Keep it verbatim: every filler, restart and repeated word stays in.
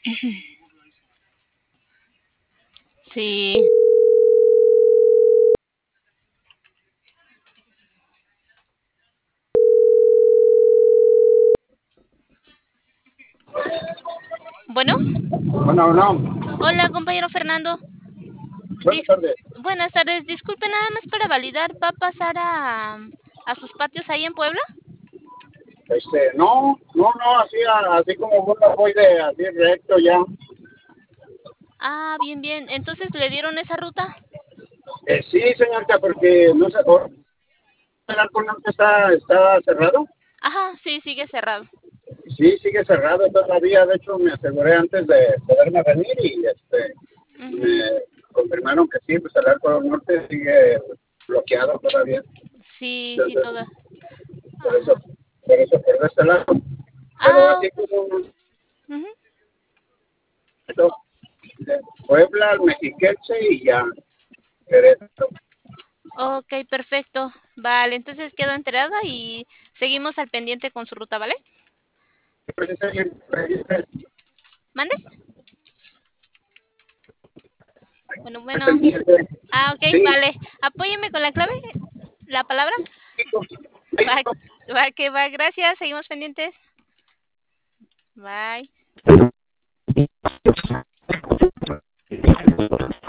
Sí. Bueno, Bueno, no. hola compañero Fernando. Buenas Dis- tardes. Buenas tardes, disculpe nada más para validar, ¿va a pasar a, a sus patios ahí en Puebla? Este, no, no, no, así, así como vos voy de así recto ya. Ah, bien, bien. Entonces, ¿le dieron esa ruta? Eh, sí, señorita, porque no sé, ahora el Arco Norte está, está cerrado. Ajá, sí, sigue cerrado. Sí, sigue cerrado todavía. De hecho, me aseguré antes de poderme venir y este, Ujú. me confirmaron que sí, pues el Arco Norte sigue bloqueado todavía. Sí, sí, Entonces, toda. por eso, Ajá. por eso, por este lado. Pero Ah, así como ujú. de Puebla, Mexiquense y ya, Querétaro. Ok, perfecto. Vale, entonces quedo enterada y seguimos al pendiente con su ruta, ¿vale? ¿Mande? Bueno, bueno. Ah, ok, Sí, vale. Apóyeme con la clave, la palabra. Va, va, que va. Gracias. Seguimos pendientes. Bye.